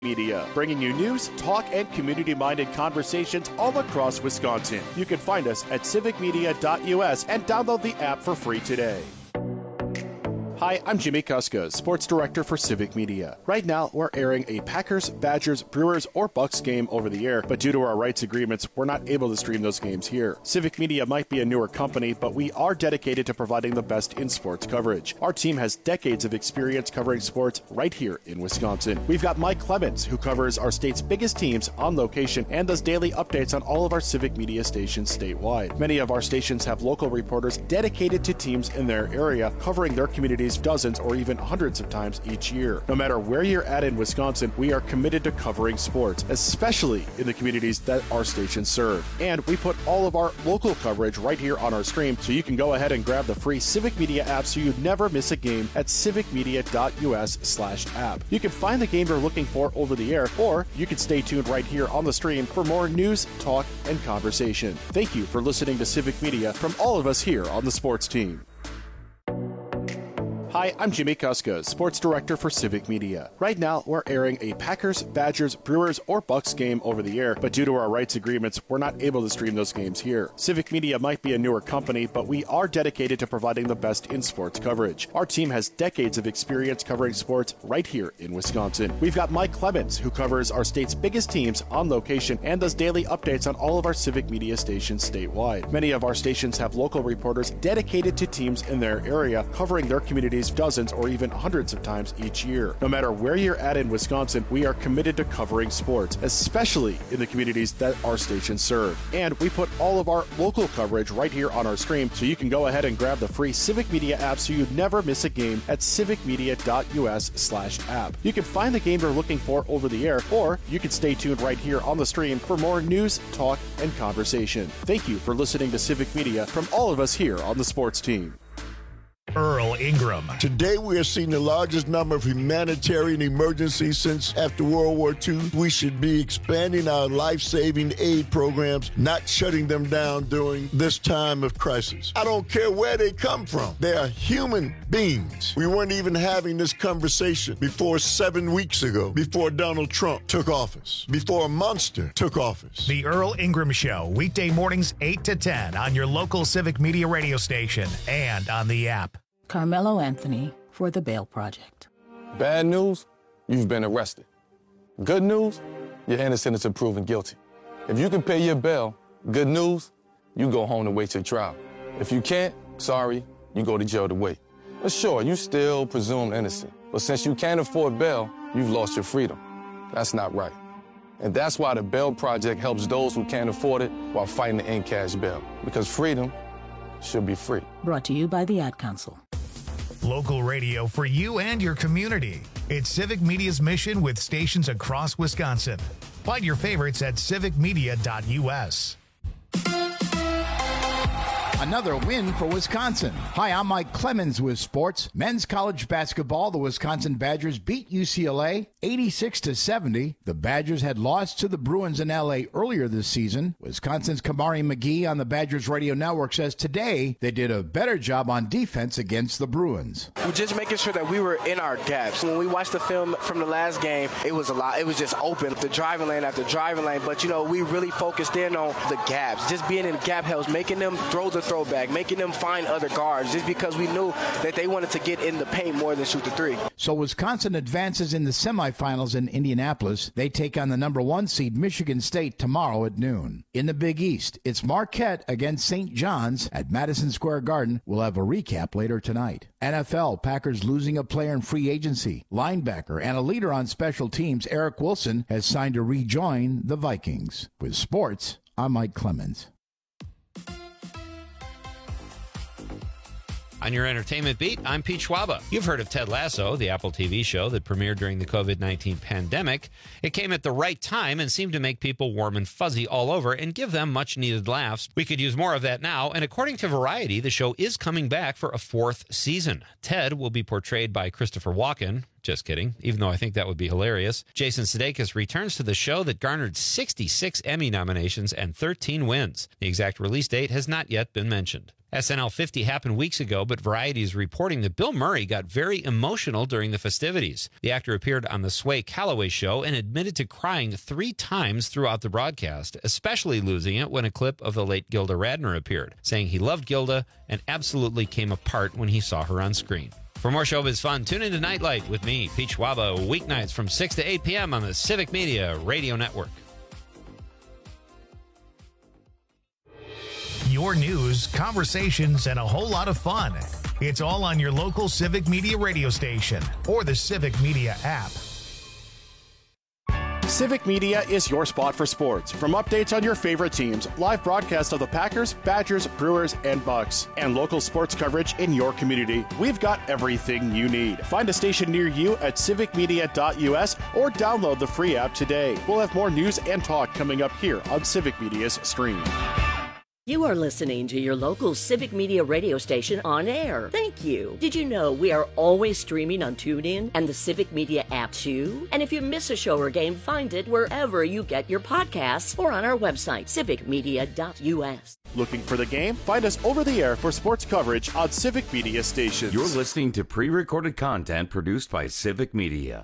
Media, bringing you news, talk, and community-minded conversations all across Wisconsin. You can find us at civicmedia.us and download the app for free today. Hi, I'm Jimmy Kuska, Sports Director for Civic Media. Right now, we're airing a Packers, Badgers, Brewers, or Bucks game over the air, but due to our rights agreements, we're not able to stream those games here. Civic Media might be a newer company, but we are dedicated to providing the best in sports coverage. Our team has decades of experience covering sports right here in Wisconsin. We've got Mike Clemens, who covers our state's biggest teams on location and does daily updates on all of our Civic Media stations statewide. Many of our stations have local reporters dedicated to teams in their area, covering their communities dozens or even hundreds of times each year. No matter where you're at in Wisconsin, we are committed to covering sports, especially in the communities that our stations serve. And we put all of our local coverage right here on our stream, so you can go ahead and grab the free Civic Media app so you never miss a game at civicmedia.us/app. You can find the game you're looking for over the air, or you can stay tuned right here on the stream for more news, talk, and conversation. Thank you for listening to Civic Media from all of us here on the sports team. Hi, I'm Jimmy Kuska, Sports Director for Civic Media. Right now, we're airing a Packers, Badgers, Brewers, or Bucks game over the air, but due to our rights agreements, we're not able to stream those games here. Civic Media might be a newer company, but we are dedicated to providing the best in sports coverage. Our team has decades of experience covering sports right here in Wisconsin. We've got Mike Clemens, who covers our state's biggest teams on location and does daily updates on all of our Civic Media stations statewide. Many of our stations have local reporters dedicated to teams in their area, covering their communities dozens or even hundreds of times each year. No matter where you're at in Wisconsin, we are committed to covering sports, especially in the communities that our stations serve. And we put all of our local coverage right here on our stream, so you can go ahead and grab the free Civic Media app so you never miss a game at civicmedia.us/app. You can find the game you're looking for over the air, or you can stay tuned right here on the stream for more news, talk, and conversation. Thank you for listening to Civic Media from all of us here on the sports team. Earl Ingram. Today we are seeing the largest number of humanitarian emergencies since after World War II. We should be expanding our life-saving aid programs, not shutting them down during this time of crisis. I don't care where they come from. They are human beings. We weren't even having this conversation before 7 weeks ago, before Donald Trump took office, before a monster took office. The Earl Ingram Show, weekday mornings 8 to 10 on your local Civic Media radio station and on the app. Carmelo Anthony for the Bail Project. Bad news, you've been arrested. Good news, you're innocent until proven guilty. If you can pay your bail, good news, you go home to wait your trial. If you can't, sorry, you go to jail to wait. But sure, you still presumed innocent. But since you can't afford bail, you've lost your freedom. That's not right. And that's why the Bail Project helps those who can't afford it while fighting to end cash bail. Because freedom should be free. Brought to you by the Ad Council. Local radio for you and your community. It's Civic Media's mission with stations across Wisconsin. Find your favorites at civicmedia.us. Another win for Wisconsin. Hi, I'm Mike Clemens with sports. Men's college basketball, the Wisconsin Badgers beat UCLA 86-70. The Badgers had lost to the Bruins in LA earlier this season. Wisconsin's Kamari McGee on the Badgers radio network says today they did a better job on defense against the Bruins. We're just making sure that we were in our gaps. When we watched the film from the last game, it was a lot. It was just open, the driving lane after driving lane. But, we really focused in on the gaps. Just being in the gap helps, making them throw the throwback, making them find other guards, just because we knew that they wanted to get in the paint more than shoot the three. So Wisconsin advances in the semifinals in Indianapolis. They take on the number 1 seed Michigan State tomorrow at noon. In the Big East, it's Marquette against St. John's at Madison Square Garden. We'll have a recap later tonight. NFL, Packers losing a player in free agency. Linebacker and a leader on special teams, Eric Wilson, has signed to rejoin the Vikings. With sports, I'm Mike Clemens. On your entertainment beat, I'm Pete Schwaba. You've heard of Ted Lasso, the Apple TV show that premiered during the COVID-19 pandemic. It came at the right time and seemed to make people warm and fuzzy all over and give them much-needed laughs. We could use more of that now, and according to Variety, the show is coming back for a 4th season. Ted will be portrayed by Christopher Walken. Just kidding, even though I think that would be hilarious. Jason Sudeikis returns to the show that garnered 66 Emmy nominations and 13 wins. The exact release date has not yet been mentioned. SNL 50 happened weeks ago, but Variety is reporting that Bill Murray got very emotional during the festivities. The actor appeared on the Sway Calloway show and admitted to crying 3 times throughout the broadcast, especially losing it when a clip of the late Gilda Radner appeared, saying he loved Gilda and absolutely came apart when he saw her on screen. For more showbiz fun, tune into Nightlight with me, Pete Schwaba, weeknights from 6 to 8 p.m. on the Civic Media Radio Network. Your news, conversations, and a whole lot of fun. It's all on your local Civic Media radio station or the Civic Media app. Civic Media is your spot for sports. From updates on your favorite teams, live broadcasts of the Packers, Badgers, Brewers, and Bucks, and local sports coverage in your community, we've got everything you need. Find a station near you at civicmedia.us or download the free app today. We'll have more news and talk coming up here on Civic Media's stream. You are listening to your local Civic Media radio station on air. Thank you. Did you know we are always streaming on TuneIn and the Civic Media app too? And if you miss a show or game, find it wherever you get your podcasts or on our website, civicmedia.us. Looking for the game? Find us over the air for sports coverage on Civic Media stations. You're listening to pre-recorded content produced by Civic Media.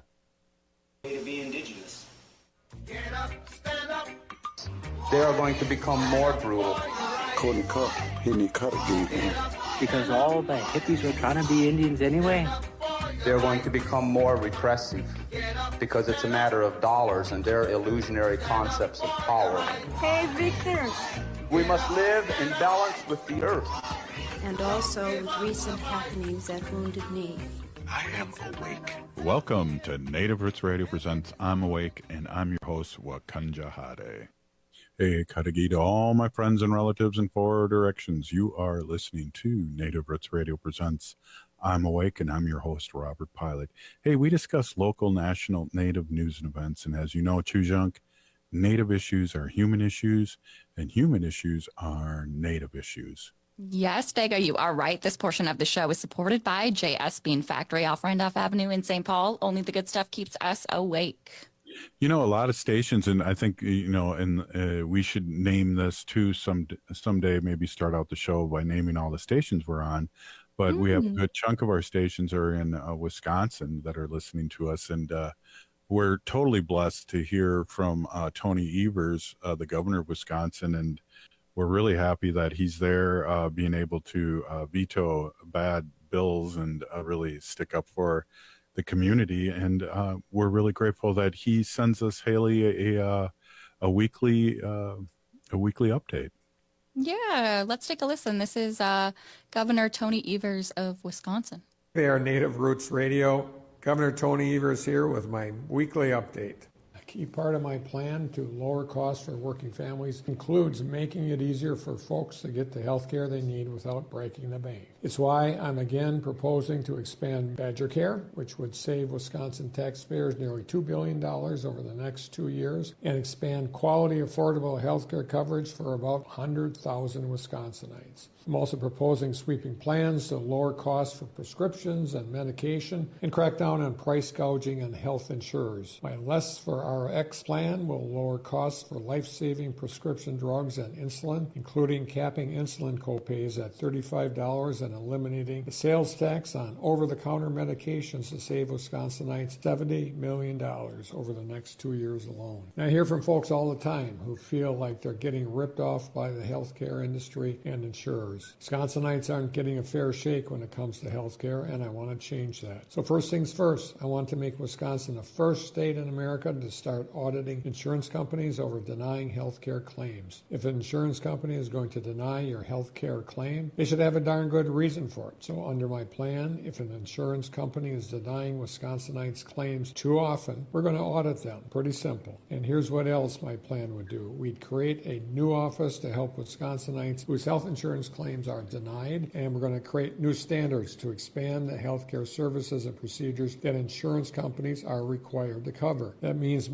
To be indigenous. Get up, stand up. They are going to become more brutal. Couldn't cut. He need cut again. Because all the hippies were trying to be Indians anyway. They're going to become more repressive because it's a matter of dollars and their illusionary concepts of power. Hey, Victor. We must live in balance with the earth. And also with recent happenings at Wounded Knee. I am awake. Welcome to Native Roots Radio presents I'm Awake, and I'm your host, Wakanja Hade. Hey, Katagi to all my friends and relatives in 4 directions. You are listening to Native Roots Radio presents I'm Awake, and I'm your host, Robert Pilot. Hey, we discuss local, national, Native news and events, and as you know, Chujunk, Native issues are human issues, and human issues are Native issues. Yes, Dago, you are right. This portion of the show is supported by JS Bean Factory off Randolph Avenue in St. Paul. Only the good stuff keeps us awake. You know, a lot of stations, and I think, you know, and we should name this too someday, maybe start out the show by naming all the stations we're on. But we have a good chunk of our stations are in Wisconsin that are listening to us. And we're totally blessed to hear from Tony Evers, the governor of Wisconsin. And we're really happy that he's there being able to veto bad bills and really stick up for the community, and we're really grateful that he sends us, Haley, a weekly update. Yeah, let's take a listen. This is Governor Tony Evers of Wisconsin. They are Native Roots Radio. Governor Tony Evers here with my weekly update. A key part of my plan to lower costs for working families includes making it easier for folks to get the health care they need without breaking the bank. It's why I'm again proposing to expand Badger Care, which would save Wisconsin taxpayers nearly $2 billion over the next 2 years, and expand quality, affordable health care coverage for about 100,000 Wisconsinites. I'm also proposing sweeping plans to lower costs for prescriptions and medication and crack down on price gouging on health insurers. My Less for RX plan will lower costs for life-saving prescription drugs and insulin, including capping insulin copays at $35 and eliminating the sales tax on over-the-counter medications to save Wisconsinites $70 million over the next 2 years alone. And I hear from folks all the time who feel like they're getting ripped off by the healthcare industry and insurers. Wisconsinites aren't getting a fair shake when it comes to health care, and I want to change that. So first things first, I want to make Wisconsin the first state in America to start auditing insurance companies over denying health care claims. If an insurance company is going to deny your health care claim, they should have a darn good reason for it. So under my plan, if an insurance company is denying Wisconsinites claims too often, we're going to audit them. Pretty simple. And here's what else my plan would do. We'd create a new office to help Wisconsinites whose health insurance claims are denied, and we're going to create new standards to expand the healthcare services and procedures that insurance companies are required to cover. That means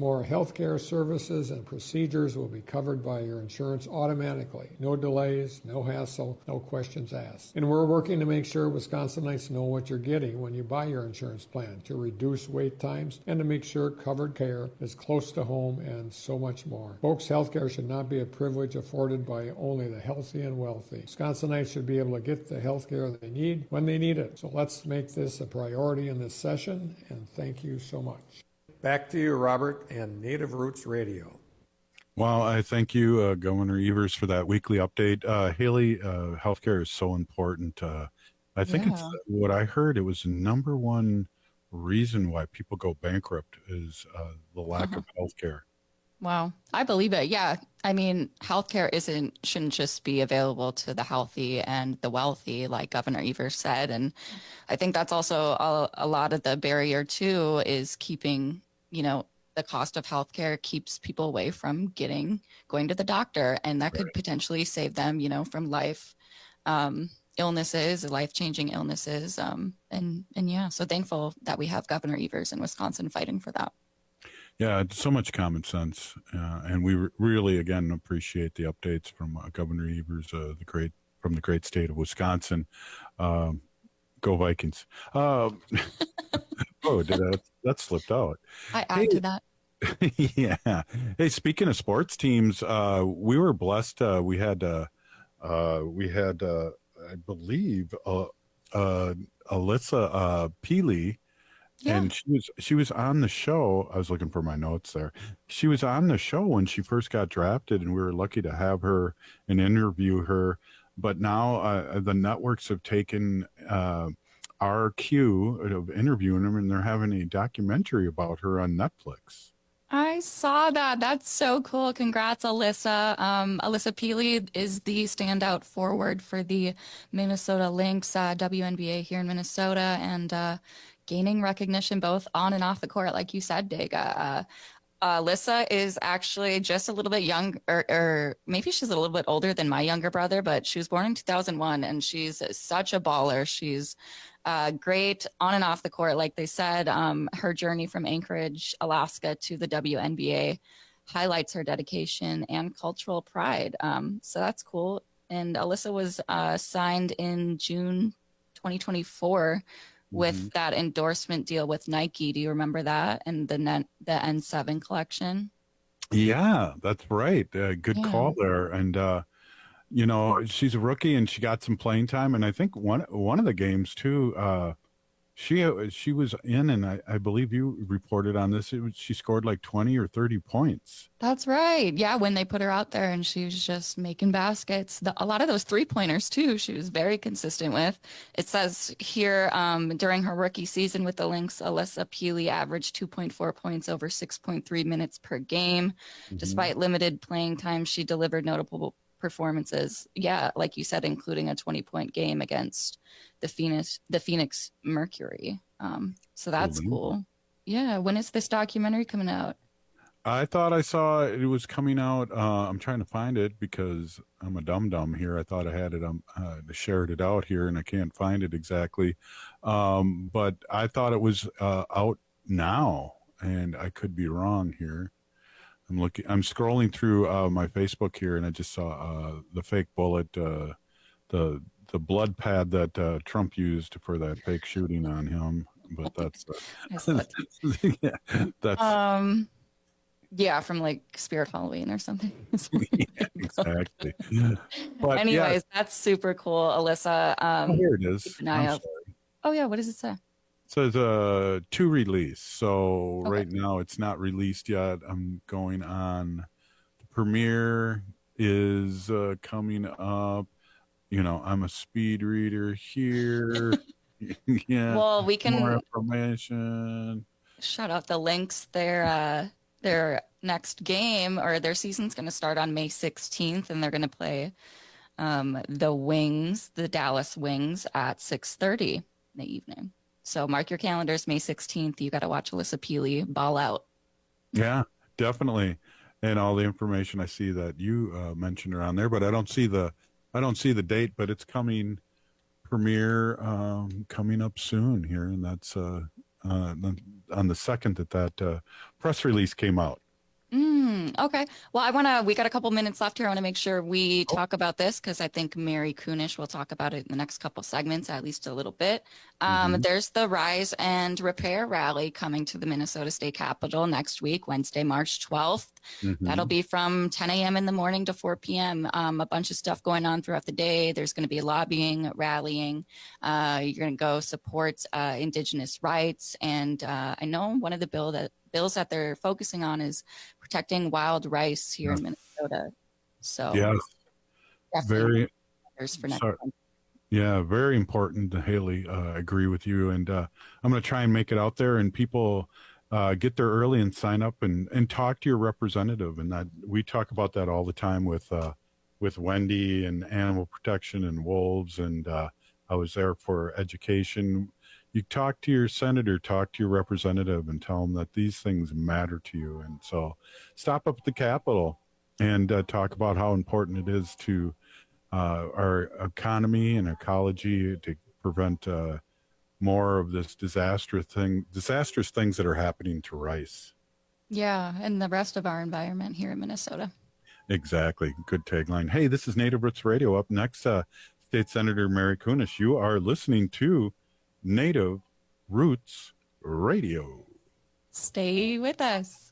more healthcare services and procedures will be covered by your insurance automatically. No delays, no hassle, no questions asked. And we're working to make sure Wisconsinites know what you're getting when you buy your insurance plan, to reduce wait times and to make sure covered care is close to home, and so much more. Folks, healthcare should not be a privilege afforded by only the healthy and wealthy. Wisconsinites should be able to get the healthcare they need when they need it. So let's make this a priority in this session, and thank you so much. Back to you, Robert, and Native Roots Radio. Well, I thank you, Governor Evers, for that weekly update. Haley, healthcare is so important. I think it's what I heard. It was the number one reason why people go bankrupt is the lack of healthcare. Wow. I believe it. Yeah. I mean, healthcare shouldn't just be available to the healthy and the wealthy, like Governor Evers said. And I think that's also a lot of the barrier too, is keeping, the cost of healthcare keeps people away from going to the doctor, and that could potentially save them, from illnesses, life-changing illnesses. And yeah, so thankful that we have Governor Evers in Wisconsin fighting for that. Yeah, it's so much common sense, and we really again appreciate the updates from Governor Evers, from the great state of Wisconsin. Go Vikings! Oh, that slipped out. I add to that. Yeah. Hey, speaking of sports teams, we were blessed. We had I believe, Alyssa Peely. Yeah. And she was on the show. I was looking for my notes there. She was on the show when she first got drafted, and we were lucky to have her and interview her. But now the networks have taken our cue of interviewing them, and they're having a documentary about her on Netflix. I saw that. That's so cool. Congrats, Alyssa. Alyssa Peely is the standout forward for the Minnesota Lynx, WNBA here in Minnesota, and gaining recognition both on and off the court, like you said, Dega. Alyssa is actually just a little bit young, or maybe she's a little bit older than my younger brother, but she was born in 2001, and she's such a baller. She's great on and off the court, like they said. Her journey from Anchorage, Alaska to the WNBA highlights her dedication and cultural pride. So that's cool. And Alyssa was signed in June 2024 with that endorsement deal with Nike. Do you remember that? And the N7 collection? Yeah, that's right. Good call there. And, she's a rookie and she got some playing time. And I think one of the games too, she was in, and I believe you reported on this. She scored like 20 or 30 points. That's right. Yeah, when they put her out there and she was just making baskets. A lot of those 3-pointers too, she was very consistent with. It says here, during her rookie season with the Lynx, Alyssa Peely averaged 2.4 points over 6.3 minutes per game. Despite limited playing time, she delivered notable performances. Yeah, like you said, including a 20-point game against the Phoenix Mercury. So that's cool. Yeah. When is this documentary coming out? I thought I saw it was coming out. I'm trying to find it because I'm a dum-dum here. I thought I had it. Shared it out here, and I can't find it exactly. But I thought it was out now, and I could be wrong here. I'm scrolling through my Facebook here, and I just saw the fake bullet, the blood pad that Trump used for that fake shooting on him. But that's yeah, from like Spirit Halloween or something. Yeah, exactly. But anyways, that's super cool, Alyssa. Here it is. Keep an eye out. Oh yeah, what does it say? It says to release. So right now it's not released yet. I'm going on. The premiere is coming up. I'm a speed reader here. Yeah. Well, we can more information. Shout out the Lynx. Their next game, or their season's going to start on May 16th, and they're going to play the Dallas Wings at 6:30 in the evening. So mark your calendars, May 16th. You got to watch Alyssa Peely ball out. Yeah, definitely. And all the information I see that you mentioned around there, but I don't see the date, but it's coming premiere coming up soon here, and that's on the second that press release came out. Okay. Well, we got a couple minutes left here. I want to make sure we talk about this because I think Mary Kunesh will talk about it in the next couple segments, at least a little bit. There's the Rise and Repair rally coming to the Minnesota State Capitol next week, Wednesday, March 12th. That'll be from 10 a.m. in the morning to 4 p.m. A bunch of stuff going on throughout the day. There's going to be lobbying, rallying. You're going to go support Indigenous rights. And I know one of the bills that they're focusing on is protecting wild rice here in Minnesota. So very for very important. Haley, agree with you, and I'm going to try and make it out there, and people get there early and sign up and talk to your representative. And that we talk about that all the time with Wendy and animal protection and wolves, and I was there for education. You talk to your senator, talk to your representative, and tell them that these things matter to you. And so stop up at the Capitol and talk about how important it is to our economy and ecology to prevent more of this disastrous things that are happening to rice. Yeah, and the rest of our environment here in Minnesota. Exactly. Good tagline. Hey, this is Native Roots Radio. Up next, State Senator Mary Kunesh. You are listening to Native Roots Radio. Stay with us.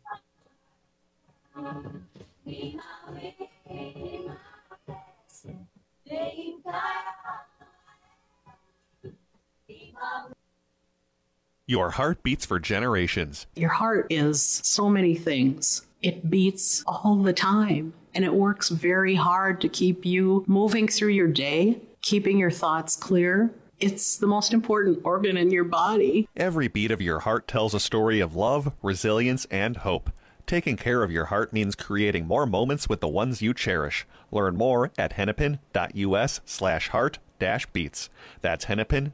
Your heart beats for generations. Your heart is so many things. It beats all the time, and it works very hard to keep you moving through your day, keeping your thoughts clear. It's the most important organ in your body. Every beat of your heart tells a story of love, resilience, and hope. Taking care of your heart means creating more moments with the ones you cherish. Learn more at hennepin.us/heart-beats. That's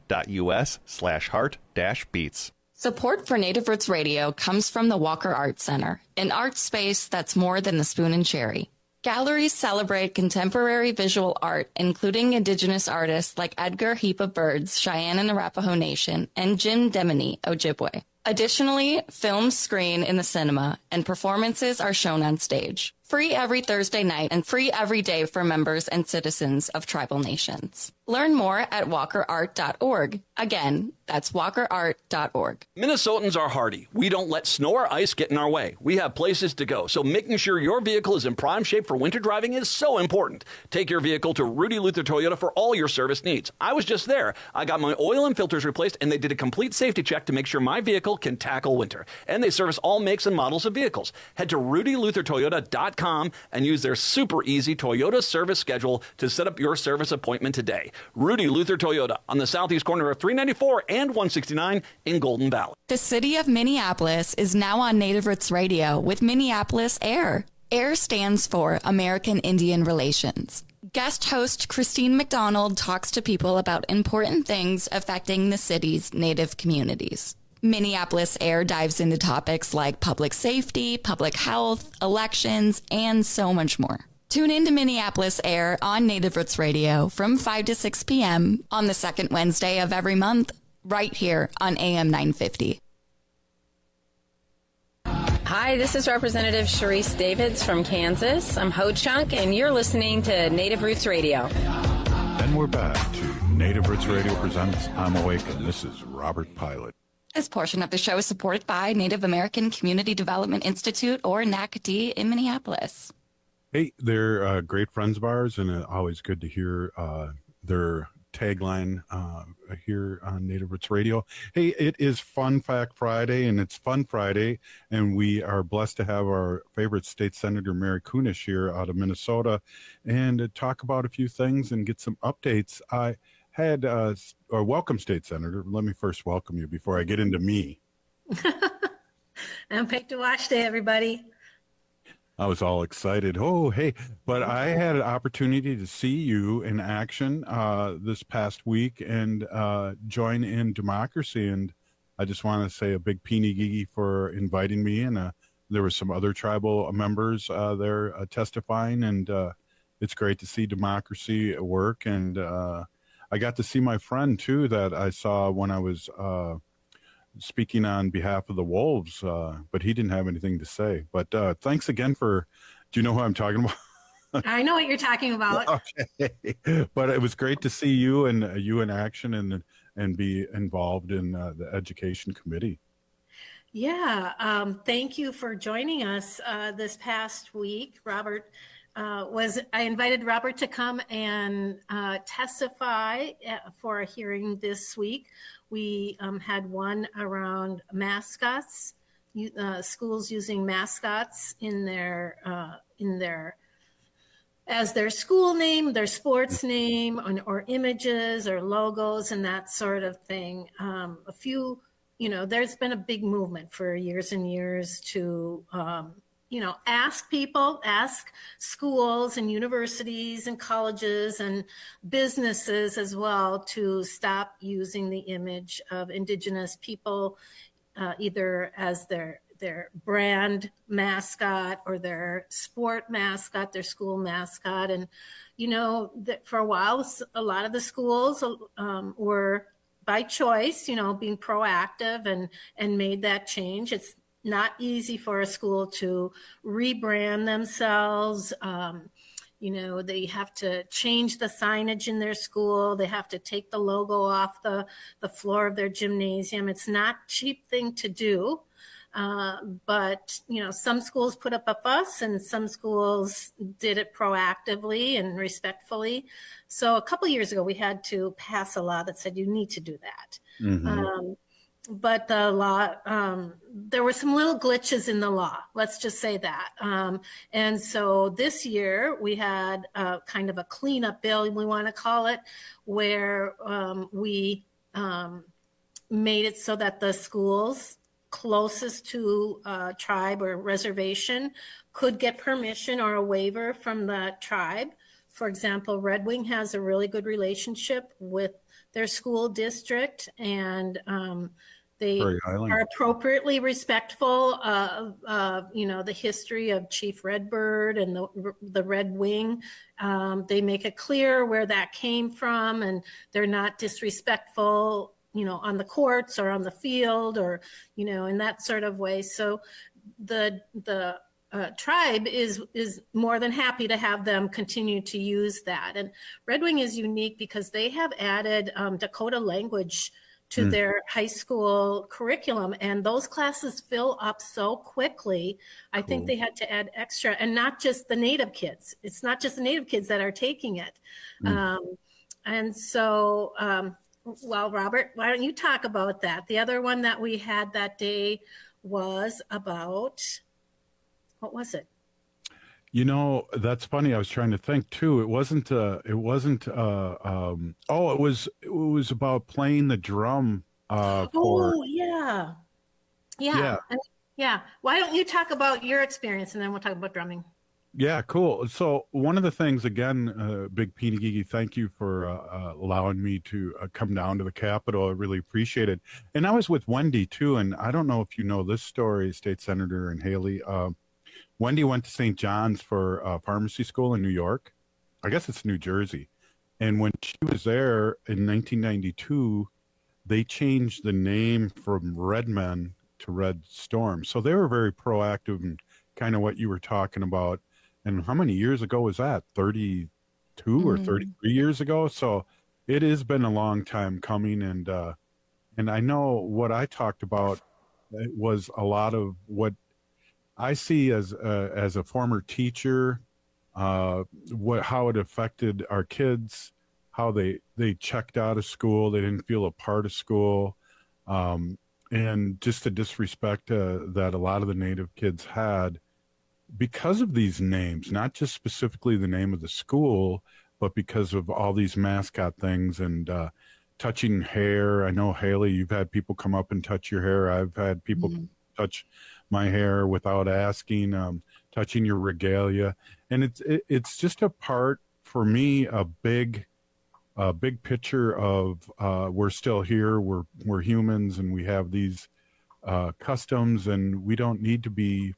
hennepin.us/heart-beats. Support for Native Roots Radio comes from the Walker Art Center, an art space that's more than the spoon and cherry. Galleries celebrate contemporary visual art, including Indigenous artists like Edgar Heap of Birds, Cheyenne and Arapaho Nation, and Jim Demini, Ojibwe. Additionally, films screen in the cinema, and performances are shown on stage. Free every Thursday night and free every day for members and citizens of tribal nations. Learn more at walkerart.org. Again, that's walkerart.org. Minnesotans are hardy. We don't let snow or ice get in our way. We have places to go, so making sure your vehicle is in prime shape for winter driving is so important. Take your vehicle to Rudy Luther Toyota for all your service needs. I was just there. I got my oil and filters replaced, and they did a complete safety check to make sure my vehicle can tackle winter. And they service all makes and models of vehicles. Head to rudyluthertoyota.com and use their super easy Toyota service schedule to set up your service appointment today. Rudy Luther Toyota on the southeast corner of 394 and 169 in Golden Valley. The city of Minneapolis is now on Native Roots Radio with Minneapolis AIR. AIR stands for American Indian Relations. Guest host Christine McDonald talks to people about important things affecting the city's Native communities. Minneapolis AIR dives into topics like public safety, public health, elections, and so much more. Tune in to Minneapolis AIR on Native Roots Radio from 5 to 6 p.m. on the second Wednesday of every month, right here on AM 950. Hi, this is Representative Sharice Davids from Kansas. I'm Ho Chunk, and you're listening to Native Roots Radio. And we're back to Native Roots Radio presents I'm Awake, and this is Robert Pilot. This portion of the show is supported by Native American Community Development Institute, or NACD, in Minneapolis. Hey, they're great friends of ours, and always good to hear their tagline here on Native Roots Radio. Hey, it is Fun Fact Friday, and it's Fun Friday, and we are blessed to have our favorite state senator, Mary Kunesh, here out of Minnesota, and to talk about a few things and get some updates. I had welcome, State Senator. Let me first welcome you before I get into me. I'm picked to watch day, everybody. I was all excited. Oh, hey, but I had an opportunity to see you in action this past week and join in democracy. And I just want to say a big peeny gigi for inviting me. And there were some other tribal members there testifying. And it's great to see democracy at work. And I got to see my friend, too, that I saw when I was speaking on behalf of the Wolves, but he didn't have anything to say. But thanks again do you know who I'm talking about? I know what you're talking about. Okay. But it was great to see you in action and be involved in the education committee. Yeah. Thank you for joining us this past week. I invited Robert to come and testify for a hearing this week. We had one around mascots, schools using mascots in their as their school name, their sports name, or images or logos and that sort of thing. There's been a big movement for years and years to, ask schools and universities and colleges and businesses as well to stop using the image of Indigenous people, either as their brand mascot or their sport mascot, their school mascot. And, for a while, a lot of the schools were by choice, being proactive and made that change. It's not easy for a school to rebrand themselves. They have to change the signage in their school. They have to take the logo off the floor of their gymnasium. It's not a cheap thing to do. But some schools put up a fuss and some schools did it proactively and respectfully. So a couple of years ago, we had to pass a law that said you need to do that. Mm-hmm. But the law, there were some little glitches in the law. Let's just say that. And so this year we had kind of a cleanup bill, we want to call it, where we made it so that the schools closest to tribe or reservation could get permission or a waiver from the tribe. For example, Red Wing has a really good relationship with their school district, and they are appropriately respectful of the history of Chief Redbird and the Red Wing. They make it clear where that came from, and they're not disrespectful on the courts or on the field or, in that sort of way. So the tribe is more than happy to have them continue to use that. And Red Wing is unique because they have added Dakota language to their high school curriculum, and those classes fill up so quickly. I think they had to add extra, and not just the Native kids. It's not just the Native kids that are taking it. And so, well, Robert, why don't you talk about that? The other one that we had that day was about, what was it? That's funny. I was trying to think too. It was about playing the drum. Yeah. Why don't you talk about your experience and then we'll talk about drumming. Yeah, cool. So one of the things, again, Big Peeny Gigi, thank you for allowing me to come down to the Capitol. I really appreciate it. And I was with Wendy, too, and I don't know if you know this story, State Senator and Haley. Wendy went to St. John's for pharmacy school in New York. I guess it's New Jersey. And when she was there in 1992, they changed the name from Red Men to Red Storm. So they were very proactive and kind of what you were talking about. And how many years ago was that? 32 or 33 years ago? So it has been a long time coming. And I know what I talked about was a lot of what I see as a former teacher, how it affected our kids, how they checked out of school, they didn't feel a part of school, and just the disrespect that a lot of the Native kids had because of these names, not just specifically the name of the school, but because of all these mascot things and touching hair. I know, Haley, you've had people come up and touch your hair. I've had people touch my hair without asking, touching your regalia. And it's just a part, for me, a big picture of we're still here, we're humans, and we have these customs, and we don't need to be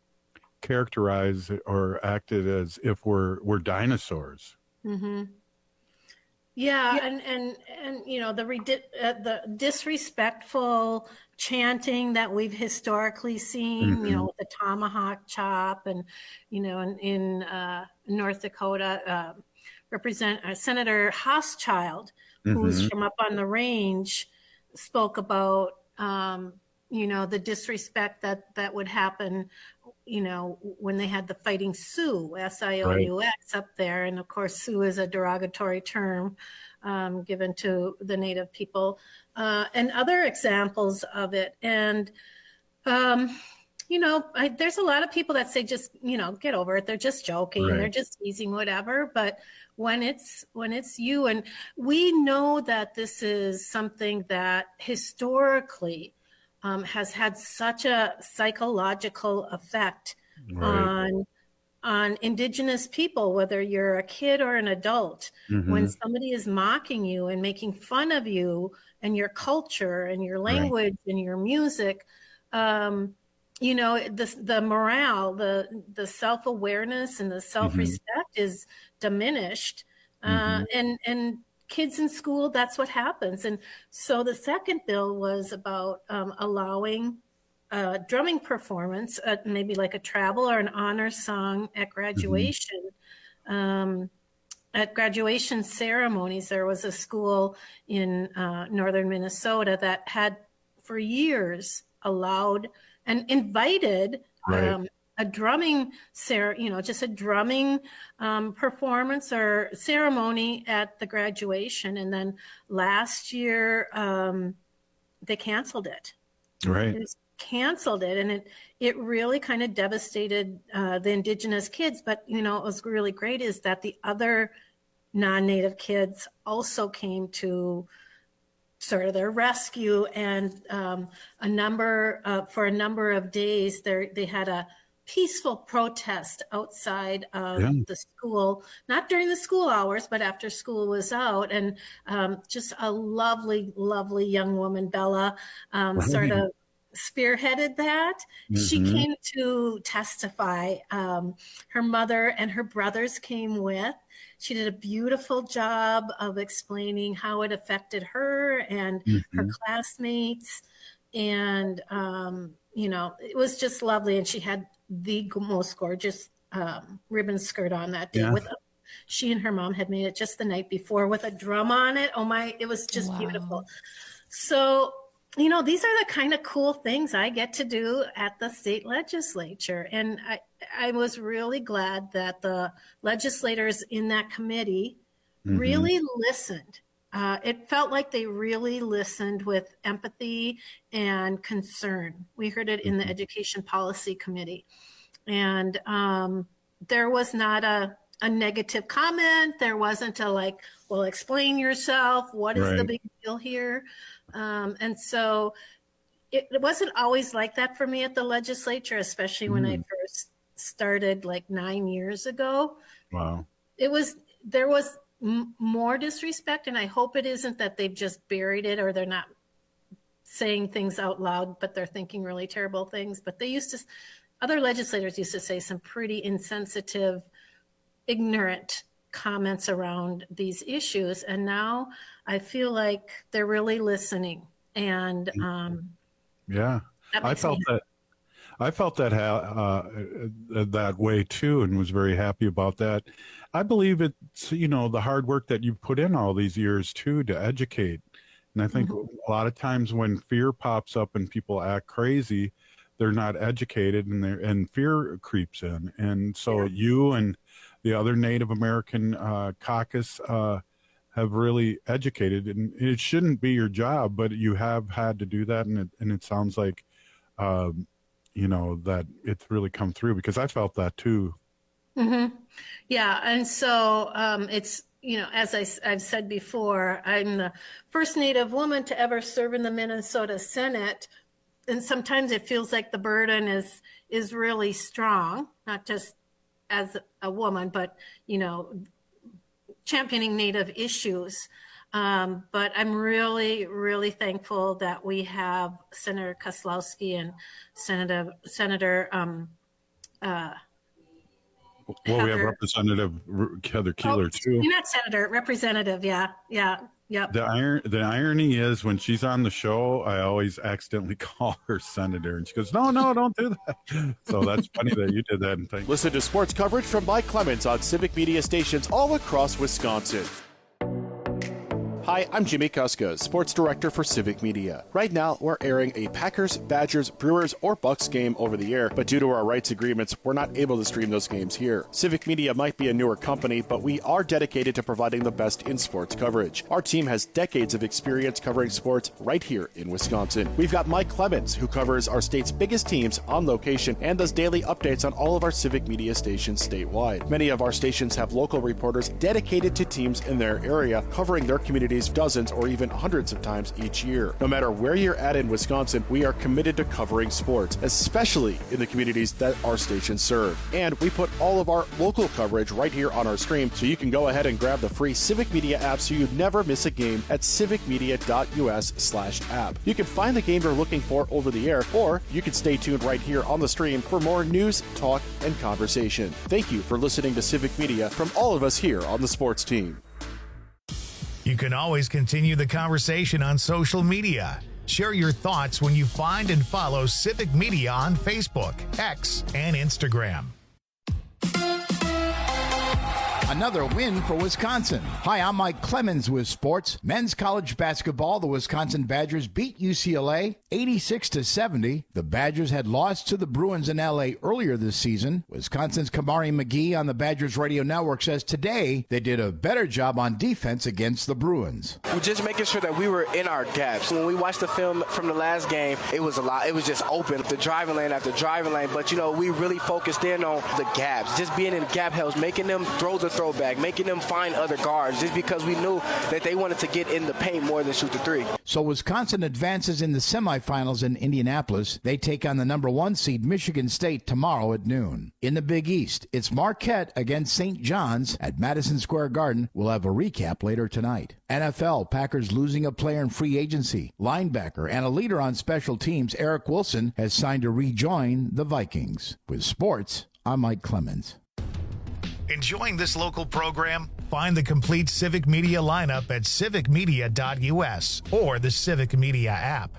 characterized or acted as if we're dinosaurs. Mm-hmm. Yeah, and you know, the disrespectful chanting that we've historically seen, you know, with the tomahawk chop, and you know, in North Dakota, Senator Hochschild, who's from up on the range, spoke about you know, the disrespect that would happen, you know, when they had the Fighting Sioux, S-I-O-U-X, up there. And of course, Sioux is a derogatory term given to the Native people, and other examples of it. And, you know, there's a lot of people that say, just, you know, get over it. They're just joking. They're just teasing, whatever. But when it's you, and we know that this is something that historically has had such a psychological effect on Indigenous people, whether you're a kid or an adult. When somebody is mocking you and making fun of you and your culture and your language and your music, you know, the morale, the self-awareness and the self-respect is diminished. And kids in school, that's what happens. And so the second bill was about allowing drumming performance, maybe like a travel or an honor song at graduation. At graduation ceremonies, there was a school in northern Minnesota that had for years allowed and invited a drumming, you know, just a drumming performance or ceremony at the graduation. And then last year, they canceled it. It canceled it. And it really kind of devastated the Indigenous kids. But, you know, what was really great is that the other non-Native kids also came to sort of their rescue. And for a number of days, they had a peaceful protest outside of the school, not during the school hours, but after school was out. And just a lovely, lovely young woman, Bella, sort of spearheaded that. She came to testify. Her mother and her brothers came with. She did a beautiful job of explaining how it affected her and her classmates. And, you know, it was just lovely. And she had the most gorgeous ribbon skirt on that day. She and her mom had made it just the night before with a drum on it. Oh my, it was just beautiful. So, you know, these are the kind of cool things I get to do at the state legislature. And I was really glad that the legislators in that committee really listened. It felt like they really listened with empathy and concern. We heard it in the Education Policy Committee. And there was not a negative comment. There wasn't a like, well, explain yourself. What is the big deal here? And so it wasn't always like that for me at the legislature, especially when I first started like 9 years ago. Wow. There was more disrespect, and I hope it isn't that they've just buried it or they're not saying things out loud, but they're thinking really terrible things. But other legislators used to say some pretty insensitive, ignorant comments around these issues. And now I feel like they're really listening. And I felt that way too, and was very happy about that. I believe it's, you know, the hard work that you've put in all these years too to educate. And I think a lot of times when fear pops up and people act crazy, they're not educated, and fear creeps in. And so you and the other Native American caucus have really educated, and it shouldn't be your job, but you have had to do that. And it sounds like, you know, that it's really come through, because I felt that too. Yeah. And so it's, you know, as I've said before, I'm the first Native woman to ever serve in the Minnesota Senate. And sometimes it feels like the burden is really strong, not just as a woman, but, you know, championing Native issues. But I'm really, really thankful that we have Senator Kozlowski and Senator Well, we have Representative Heather Keeler too. Not senator, representative. Yeah. Yep. The irony is when she's on the show, I always accidentally call her senator, and she goes, "No, don't do that." So that's funny that you did that. And thank you. Listen to sports coverage from Mike Clemens on Civic Media stations all across Wisconsin. Hi, I'm Jimmy Kuska, Sports Director for Civic Media. Right now, we're airing a Packers, Badgers, Brewers, or Bucks game over the air, but due to our rights agreements, we're not able to stream those games here. Civic Media might be a newer company, but we are dedicated to providing the best in sports coverage. Our team has decades of experience covering sports right here in Wisconsin. We've got Mike Clemens, who covers our state's biggest teams on location and does daily updates on all of our Civic Media stations statewide. Many of our stations have local reporters dedicated to teams in their area, covering their communities dozens or even hundreds of times each year. No matter where you're at in Wisconsin, we are committed to covering sports, especially in the communities that our stations serve. And we put all of our local coverage right here on our stream, so you can go ahead and grab the free Civic Media app so you never miss a game at civicmedia.us/app. You can find the game you're looking for over the air, or you can stay tuned right here on the stream for more news, talk, and conversation. Thank you for listening to Civic Media from all of us here on the sports team. You can always continue the conversation on social media. Share your thoughts when you find and follow Civic Media on Facebook, X, and Instagram. Another win for Wisconsin. Hi, I'm Mike Clemens with sports. Men's college basketball, the Wisconsin Badgers beat UCLA 86-70. The Badgers had lost to the Bruins in LA earlier this season. Wisconsin's Kamari McGee on the Badgers radio network says today they did a better job on defense against the Bruins. We're just making sure that we were in our gaps. When we watched the film from the last game, it was just open, the driving lane after driving lane. But, we really focused in on the gaps, just being in gap helps, making them throw the throwback, making them find other guards, just because we knew that they wanted to get in the paint more than shoot the three. So Wisconsin advances in the semifinals in Indianapolis. They take on the number 1 seed Michigan State tomorrow at noon. In the Big East, it's Marquette against St. John's at Madison Square Garden. We'll have a recap later tonight. NFL, Packers losing a player in free agency. Linebacker and a leader on special teams, Eric Wilson, has signed to rejoin the Vikings. With sports, I'm Mike Clemens. Enjoying this local program? Find the complete Civic Media lineup at civicmedia.us or the Civic Media app.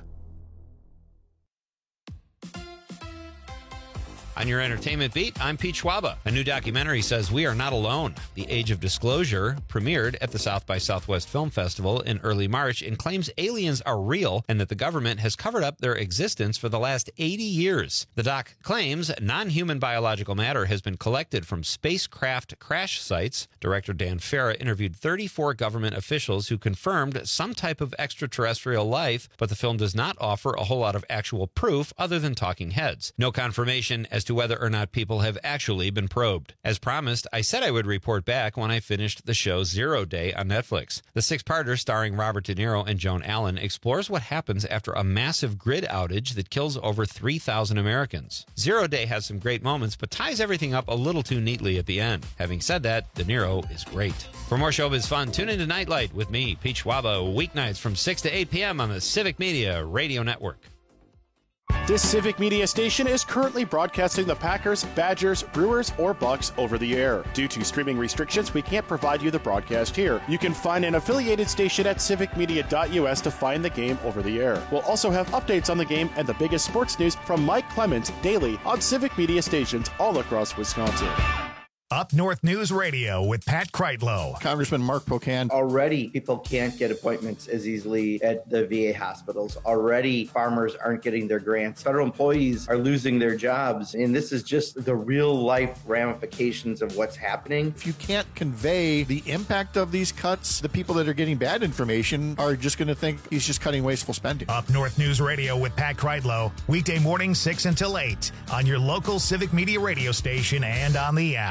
On your entertainment beat, I'm Pete Schwaba. A new documentary says we are not alone. The Age of Disclosure premiered at the South by Southwest Film Festival in early March and claims aliens are real and that the government has covered up their existence for the last 80 years. The doc claims non-human biological matter has been collected from spacecraft crash sites. Director Dan Farah interviewed 34 government officials who confirmed some type of extraterrestrial life, but the film does not offer a whole lot of actual proof other than talking heads. No confirmation as to whether or not people have actually been probed. As promised, I said I would report back when I finished the show 0 Day on Netflix. The 6-parter starring Robert De Niro and Joan Allen explores what happens after a massive grid outage that kills over 3,000 Americans. 0 Day has some great moments, but ties everything up a little too neatly at the end. Having said that, De Niro is great. For more showbiz fun, tune into Nightlight with me, Pete Schwaba, weeknights from 6 to 8 p.m. on the Civic Media Radio Network. This Civic Media station is currently broadcasting the Packers, Badgers, Brewers, or Bucks over the air. Due to streaming restrictions, we can't provide you the broadcast here. You can find an affiliated station at civicmedia.us to find the game over the air. We'll also have updates on the game and the biggest sports news from Mike Clemens daily on Civic Media stations all across Wisconsin. Up North News Radio with Pat Kreitlow. Congressman Mark Pocan. Already, people can't get appointments as easily at the VA hospitals. Already, farmers aren't getting their grants. Federal employees are losing their jobs. And this is just the real-life ramifications of what's happening. If you can't convey the impact of these cuts, the people that are getting bad information are just going to think he's just cutting wasteful spending. Up North News Radio with Pat Kreitlow. Weekday mornings 6 until 8 on your local Civic Media radio station and on the app.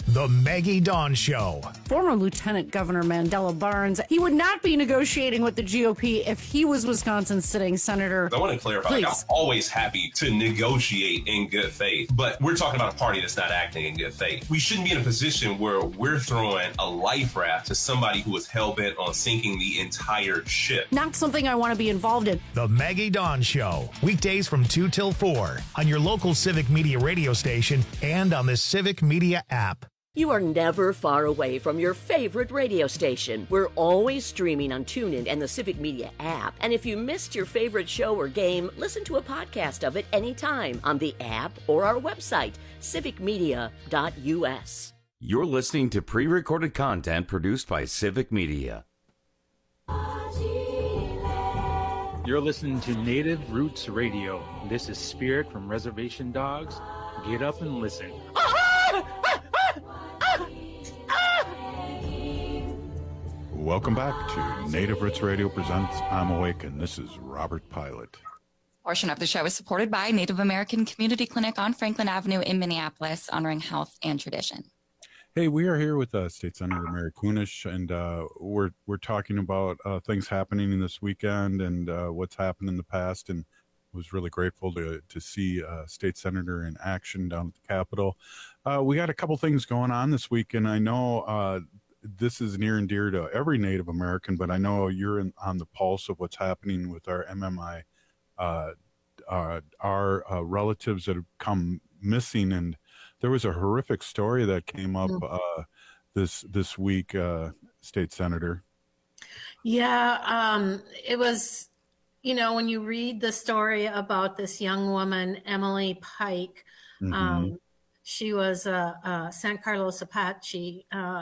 The Maggie Dawn Show. Former Lieutenant Governor Mandela Barnes, he would not be negotiating with the GOP if he was Wisconsin's sitting senator. I want to clarify, like, I'm always happy to negotiate in good faith, but we're talking about a party that's not acting in good faith. We shouldn't be in a position where we're throwing a life raft to somebody who is hell-bent on sinking the entire ship. Not something I want to be involved in. The Maggie Dawn Show. Weekdays from 2 till 4 on your local Civic Media radio station and on the Civic Media app. You are never far away from your favorite radio station. We're always streaming on TuneIn and the Civic Media app. And if you missed your favorite show or game, listen to a podcast of it anytime on the app or our website, civicmedia.us. You're listening to pre-recorded content produced by Civic Media. You're listening to Native Roots Radio. This is Spirit from Reservation Dogs. Get up and listen. Welcome back to Native Roots Radio presents I'm Awake, and this is Robert Pilot. Portion of the show is supported by Native American Community Clinic on Franklin Avenue in Minneapolis, honoring health and tradition. Hey, we are here with State Senator Mary Kunesh, and we're talking about things happening this weekend and what's happened in the past, and was really grateful to see State Senator in action down at the Capitol. We got a couple things going on this week, and I know this is near and dear to every Native American, but I know you're on the pulse of what's happening with our MMI, our relatives that have come missing. And there was a horrific story that came up this week, State Senator. Yeah, it was, when you read the story about this young woman, Emily Pike, she was San Carlos Apache.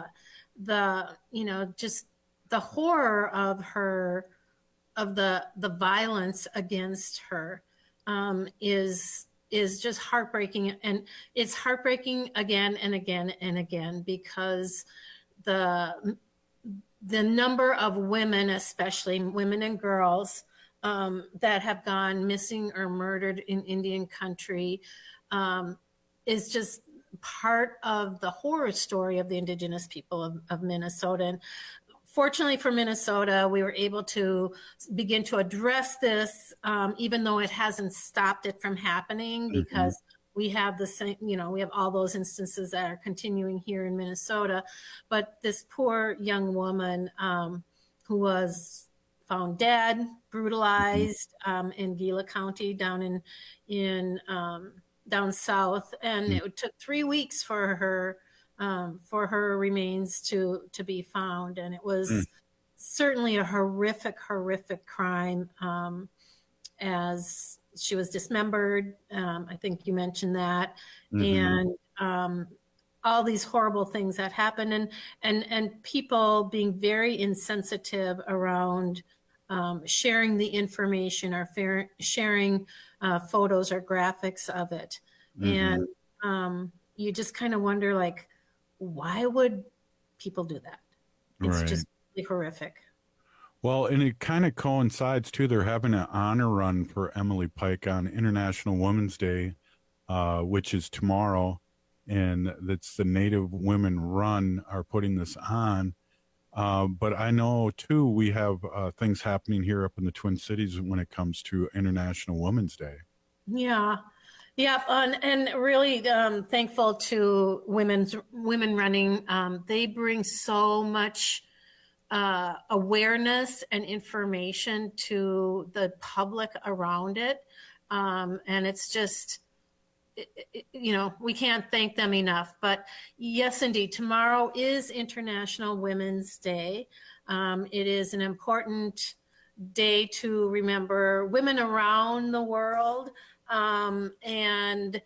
Just the horror of her, of the violence against her, is just heartbreaking. And it's heartbreaking again and again and again, because the number of women, especially women and girls, that have gone missing or murdered in Indian country, is just part of the horror story of the indigenous people of Minnesota. And fortunately for Minnesota, we were able to begin to address this, even though it hasn't stopped it from happening, because we have the same, we have all those instances that are continuing here in Minnesota. But this poor young woman who was found dead, brutalized in Gila County down down south, and it took 3 weeks for her remains to be found, and it was certainly a horrific crime, as she was dismembered. I think you mentioned that, and all these horrible things that happened, and people being very insensitive around sharing the information or sharing photos or graphics of it. And you just kind of wonder, like, why would people do that? It's just really horrific. Well, and it kind of coincides too. They're having an honor run for Emily Pike on International Women's Day, which is tomorrow. And that's the Native Women Run are putting this on. But I know, too, we have things happening here up in the Twin Cities when it comes to International Women's Day. Yeah. And really thankful to women running. They bring so much awareness and information to the public around it. And it's just, we can't thank them enough. But yes, indeed, tomorrow is International Women's Day. It is an important day to remember women around the world, and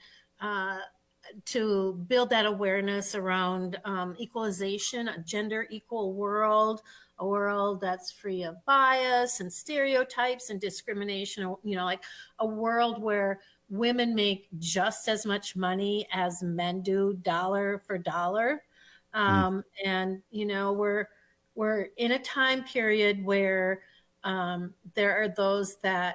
to build that awareness around equalization, a gender equal world, a world that's free of bias and stereotypes and discrimination, like a world where women make just as much money as men do, dollar for dollar. And, we're in a time period where there are those that,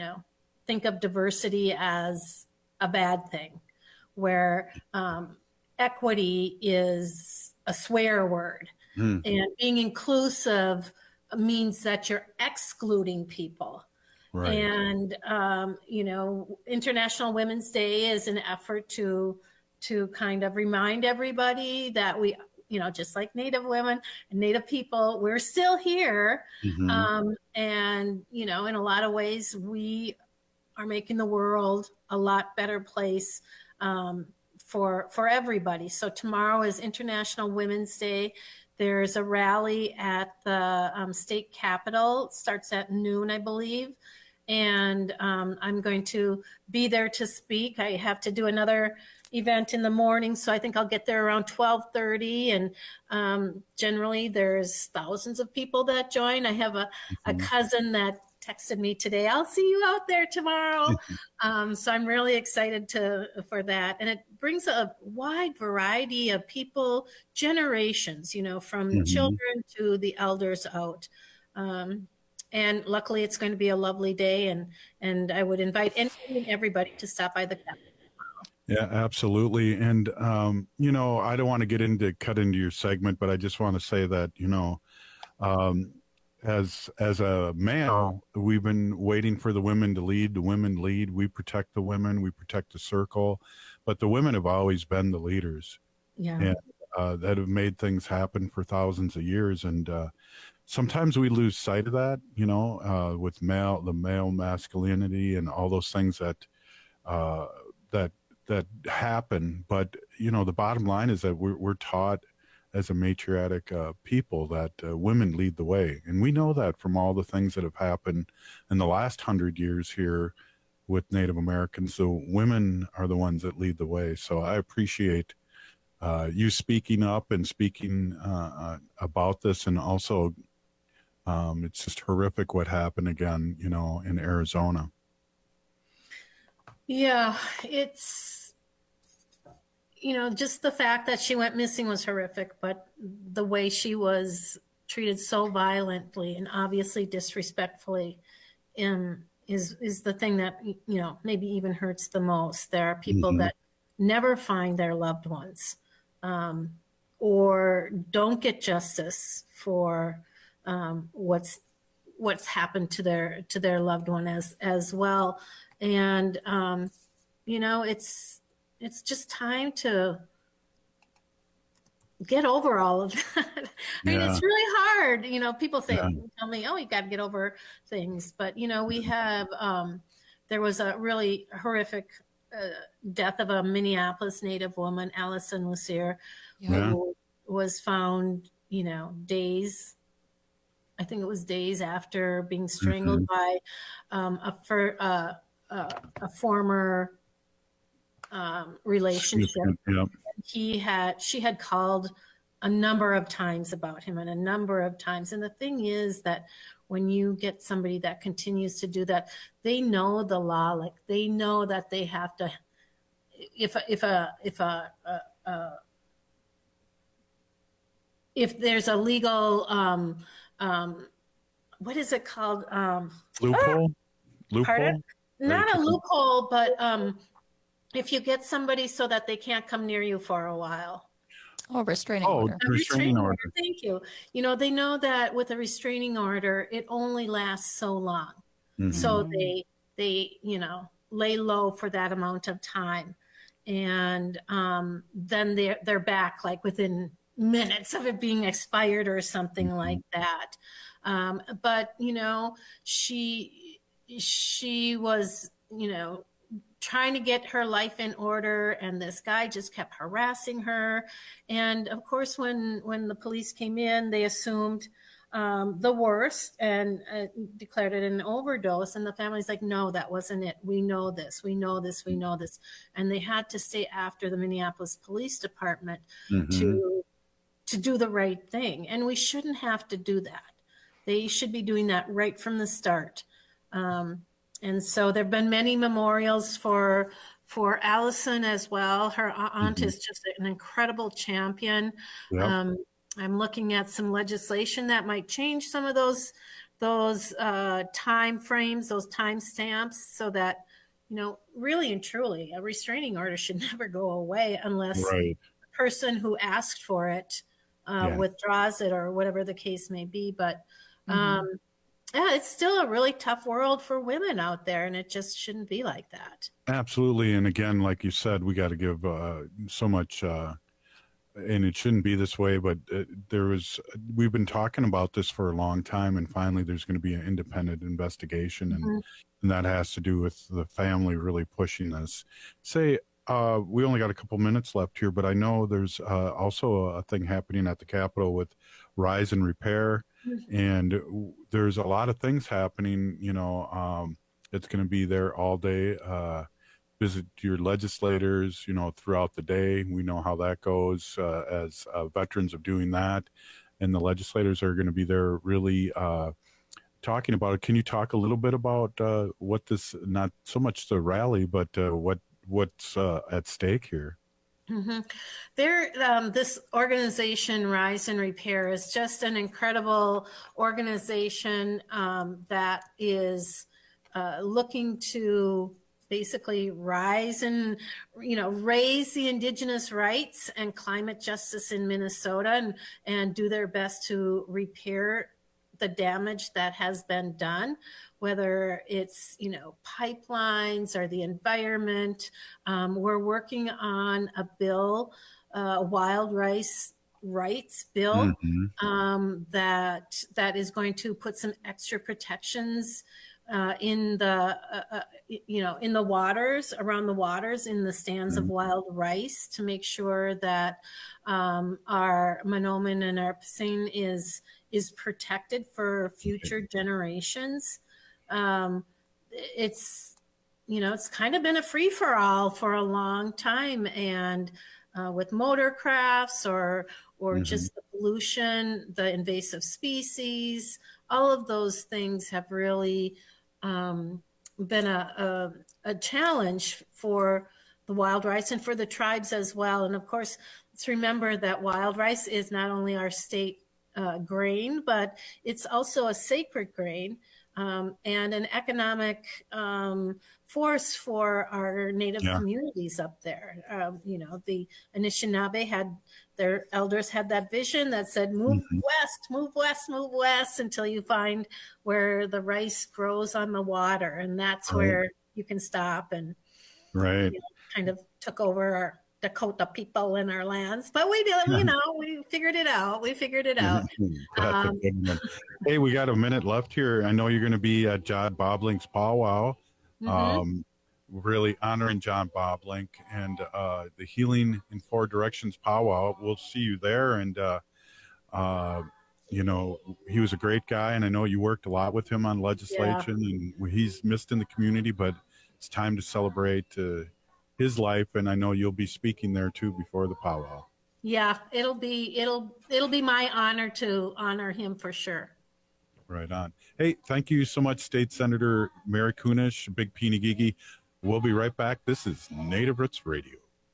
think of diversity as a bad thing, where equity is a swear word. And being inclusive means that you're excluding people. Right. And, International Women's Day is an effort to kind of remind everybody that we, just like Native women and Native people, we're still here. And, in a lot of ways, we are making the world a lot better place for everybody. So tomorrow is International Women's Day. There's a rally at the state capitol. It starts at noon, I believe. And I'm going to be there to speak. I have to do another event in the morning, so I think I'll get there around 12:30. And generally, there's thousands of people that join. I have a cousin that texted me today, "I'll see you out there tomorrow." So I'm really excited for that. And it brings a wide variety of people, generations, from children to the elders out. And luckily, it's going to be a lovely day. And I would invite everybody to stop by the Capitol. Yeah, absolutely. And, I don't want to cut into your segment, but I just want to say that, as a male, we've been waiting for the women to lead. The women lead. We protect the women. We protect the circle. But the women have always been the leaders. Yeah. And that have made things happen for thousands of years. And sometimes we lose sight of that, with the male masculinity and all those things that happen. But, the bottom line is that we're taught as a matriarchic people that women lead the way. And we know that from all the things that have happened in the last 100 years here with Native Americans. So women are the ones that lead the way. So I appreciate you speaking up and speaking about this. And also, it's just horrific what happened again, in Arizona. Yeah, it's, just the fact that she went missing was horrific, but the way she was treated so violently and obviously disrespectfully is the thing that, maybe even hurts the most. There are people that never find their loved ones or don't get justice for what's happened to their loved one as well. And, it's just time to get over all of that. I mean, it's really hard. People tell me, oh, you got to get over things. But, we have, there was a really horrific death of a Minneapolis Native woman, Allison Lucier, who was found, days after being strangled by a former relationship. She had called a number of times about him and the thing is that when you get somebody that continues to do that, they know the law, like they know that they have to, if there's a legal what is it called, loophole? Not a loophole, but if you get somebody so that they can't come near you for a while. Oh, restraining order. Restraining order. Thank you. They know that with a restraining order, it only lasts so long. So they lay low for that amount of time. And then they're back like within minutes of it being expired or something like that. But, she was, trying to get her life in order, and this guy just kept harassing her. And of course, when the police came in, they assumed the worst and declared it an overdose. And the family's like, no, that wasn't it. We know this. And they had to stay after the Minneapolis Police Department to do the right thing. And we shouldn't have to do that. They should be doing that right from the start. And so there have been many memorials for Allison as well. Her aunt is just an incredible champion. Yep. I'm looking at some legislation that might change some of those time frames, those time stamps, so that, really and truly, a restraining order should never go away unless a person who asked for it withdraws it or whatever the case may be. But it's still a really tough world for women out there, and it just shouldn't be like that. Absolutely. And again, like you said, we got to give so much, and it shouldn't be this way, but we've been talking about this for a long time, and finally there's going to be an independent investigation, and that has to do with the family really pushing this. We only got a couple minutes left here, but I know there's also a thing happening at the Capitol with Rise and Repair, and there's a lot of things happening. It's going to be there all day. Visit your legislators, throughout the day. We know how that goes as veterans of doing that, and the legislators are going to be there really talking about it. Can you talk a little bit about what this, not so much the rally, but what's at stake here? This organization, Rise and Repair, is just an incredible organization that is looking to basically rise and raise the indigenous rights and climate justice in Minnesota, and do their best to repair the damage that has been done, whether it's, pipelines or the environment. We're working on a bill, wild rice rights bill, that is going to put some extra protections in the waters, around the waters, in the stands of wild rice, to make sure that our Mahnomen and our Pising is protected for future generations. It's kind of been a free for all for a long time, and with motor crafts or just the pollution, the invasive species, all of those things have really been a challenge for the wild rice and for the tribes as well. And of course, let's remember that wild rice is not only our state grain, but it's also a sacred grain and an economic force for our Native communities up there. The Anishinaabe their elders had that vision that said, move west, move west, move west, until you find where the rice grows on the water. And that's where you can stop. And kind of took over our Dakota people in our lands. But we did, we figured it out. Hey, we got a minute left here. I know you're going to be at John Boblink's powwow. Really honoring John Boblink and the Healing in Four Directions powwow. We'll see you there. And, he was a great guy, and I know you worked a lot with him on legislation, and he's missed in the community, but it's time to celebrate his life. And I know you'll be speaking there too before the powwow. Yeah, it'll be my honor to honor him for sure. Right on. Hey, thank you so much, State Senator Mary Kunesh, Big Peenagigi. We'll be right back. This is Native Roots Radio.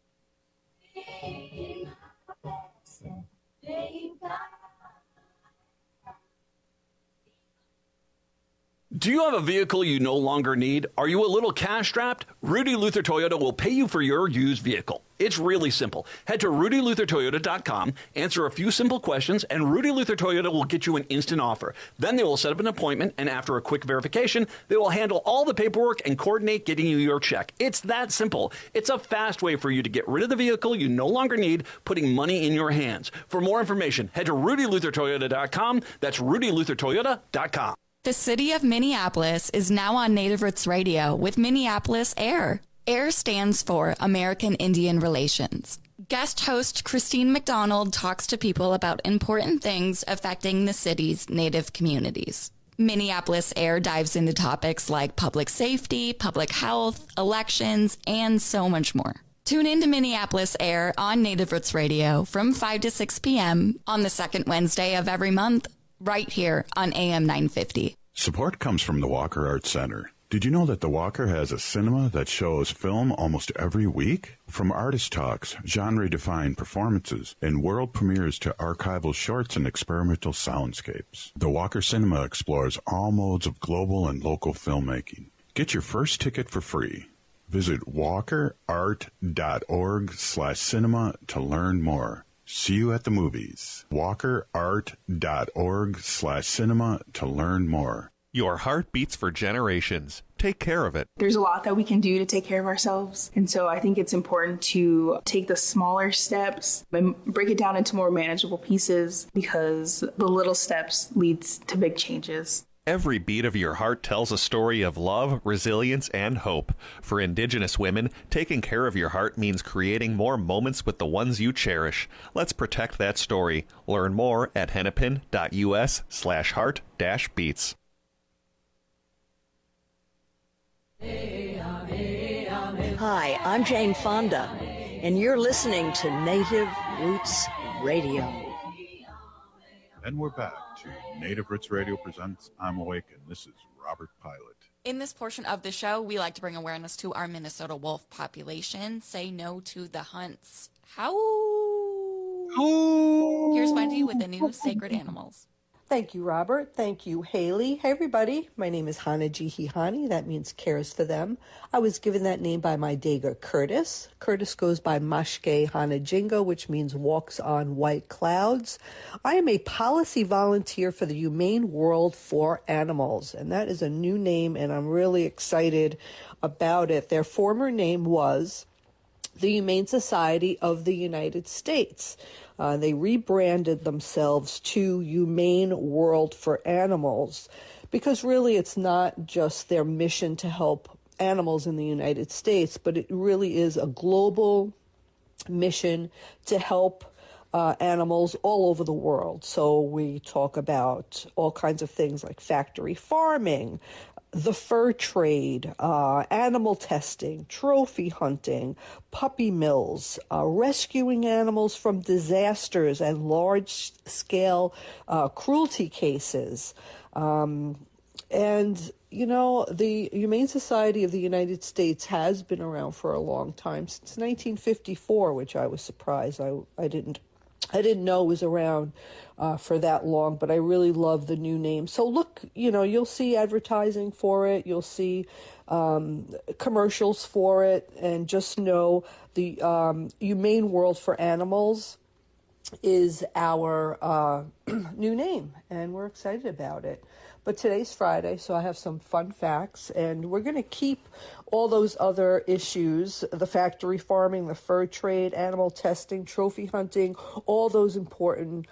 Do you have a vehicle you no longer need? Are you a little cash strapped? Rudy Luther Toyota will pay you for your used vehicle. It's really simple. Head to RudyLutherToyota.com, answer a few simple questions, and Rudy Luther Toyota will get you an instant offer. Then they will set up an appointment, and after a quick verification, they will handle all the paperwork and coordinate getting you your check. It's that simple. It's a fast way for you to get rid of the vehicle you no longer need, putting money in your hands. For more information, head to RudyLutherToyota.com. That's RudyLutherToyota.com. The city of Minneapolis is now on Native Roots Radio with Minneapolis AIR. AIR stands for American Indian Relations. Guest host Christine McDonald talks to people about important things affecting the city's Native communities. Minneapolis AIR dives into topics like public safety, public health, elections, and so much more. Tune in to Minneapolis AIR on Native Roots Radio from 5 to 6 p.m. on the second Wednesday of every month, right here on AM 950. Support comes from the Walker Arts Center. Did you know that the Walker has a cinema that shows film almost every week? From artist talks, genre-defined performances, and world premieres to archival shorts and experimental soundscapes, the Walker Cinema explores all modes of global and local filmmaking. Get your first ticket for free. Visit walkerart.org/cinema to learn more. See you at the movies. walkerart.org/cinema to learn more. Your heart beats for generations. Take care of it. There's a lot that we can do to take care of ourselves. And so I think it's important to take the smaller steps and break it down into more manageable pieces, because the little steps leads to big changes. Every beat of your heart tells a story of love, resilience, and hope. For Indigenous women, taking care of your heart means creating more moments with the ones you cherish. Let's protect that story. Learn more at hennepin.us/heart-beats. Hi, I'm Jane Fonda, and you're listening to Native Roots Radio. And we're back to Native Roots Radio presents I'm Awake, and this is Robert Pilot. In this portion of the show, we like to bring awareness to our Minnesota wolf population. Say no to the hunts. How? Here's Wendy with the new Sacred Animals. Thank you, Robert. Thank you, Haley. Hey, everybody. My name is Hana Jihihani. That means cares for them. I was given that name by my Dega, Curtis. Curtis goes by Mashke Hana Jingo, which means walks on white clouds. I am a policy volunteer for the Humane World for Animals, and that is a new name, and I'm really excited about it. Their former name was the Humane Society of the United States. They rebranded themselves to Humane World for Animals because really it's not just their mission to help animals in the United States, but it really is a global mission to help animals all over the world. So we talk about all kinds of things like factory farming, the fur trade, animal testing, trophy hunting, puppy mills, rescuing animals from disasters and large-scale cruelty cases. And, you know, the Humane Society of the United States has been around for a long time, since 1954, which I was surprised. I didn't know it was around for that long, but I really love the new name. So look, you know, you'll see advertising for it. You'll see commercials for it. And just know the Humane World for Animals is our new name, and we're excited about it. But today's Friday, so I have some fun facts, and we're going to keep all those other issues, the factory farming, the fur trade, animal testing, trophy hunting, all those important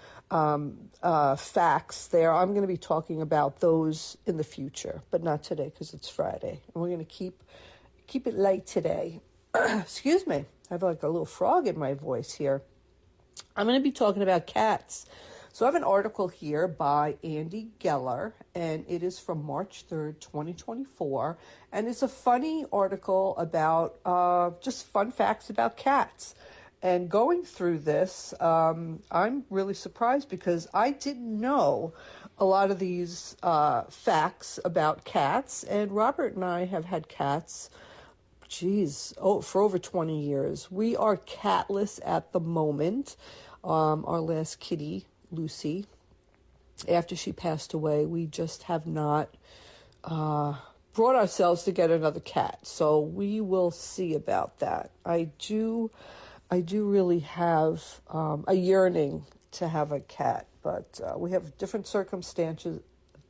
facts there. I'm going to be talking about those in the future, but not today because it's Friday. And we're going to keep it light today. Excuse me. I have like a little frog in my voice here. I'm going to be talking about cats. So I have an article here by Andy Geller, and it is from March 3rd, 2024, and it's a funny article about just fun facts about cats. And going through this, I'm really surprised because I didn't know a lot of these facts about cats, and Robert and I have had cats for over 20 years. We are catless at the moment. Our last kitty, Lucy, after she passed away, we just have not brought ourselves to get another cat. So we will see about that. I do really have a yearning to have a cat, but we have different circumstances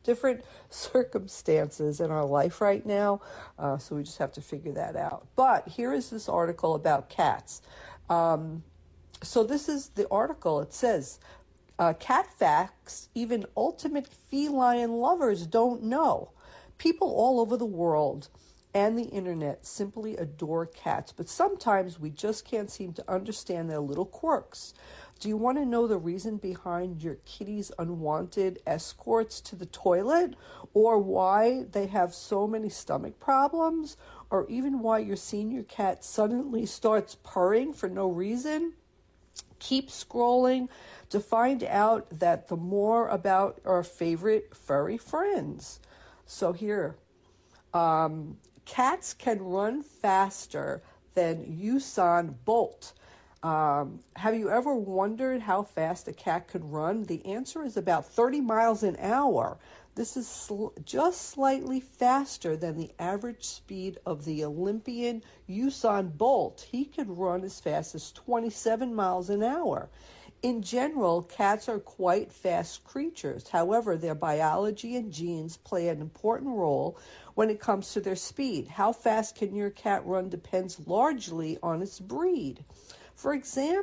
in our life right now, so we just have to figure that out. But here is this article about cats. So this is the article. It says, cat facts even ultimate feline lovers don't know. People all over the world and the internet simply adore cats, but sometimes we just can't seem to understand their little quirks. Do you want to know the reason behind your kitty's unwanted escorts to the toilet, or why they have so many stomach problems, or even why your senior cat suddenly starts purring for no reason? Keep scrolling to find out that the more about our favorite furry friends. So here, cats can run faster than Usain Bolt. Have you ever wondered how fast a cat could run? The answer is about 30 miles an hour. This is just slightly faster than the average speed of the Olympian Usain Bolt. He could run as fast as 27 miles an hour. In general, cats are quite fast creatures. However, their biology and genes play an important role when it comes to their speed. How fast can your cat run depends largely on its breed. For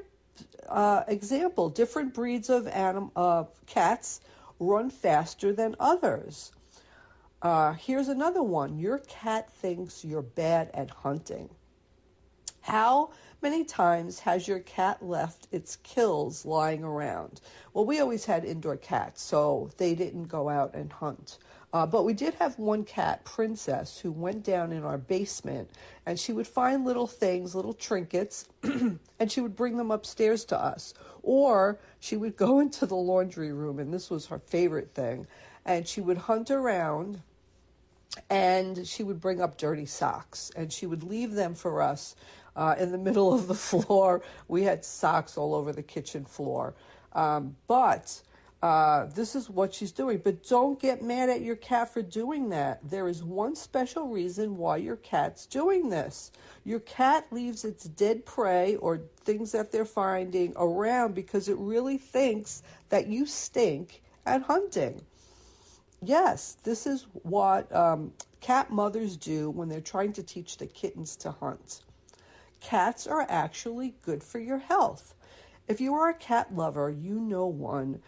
example, different breeds of cats run faster than others. Here's another one. Your cat thinks you're bad at hunting. How many times has your cat left its kills lying around? Well, we always had indoor cats, so they didn't go out and hunt. But we did have one cat, Princess, who went down in our basement, and she would find little things, little trinkets, and she would bring them upstairs to us. Or she would go into the laundry room, and this was her favorite thing, and she would hunt around, and she would bring up dirty socks, and she would leave them for us in the middle of the floor. We had socks all over the kitchen floor. But this is what she's doing. But don't get mad at your cat for doing that. There is one special reason why your cat's doing this. Your cat leaves its dead prey or things that they're finding around because it really thinks that you stink at hunting. Yes, this is what cat mothers do when they're trying to teach the kittens to hunt. Cats are actually good for your health. If you are a cat lover, you know one,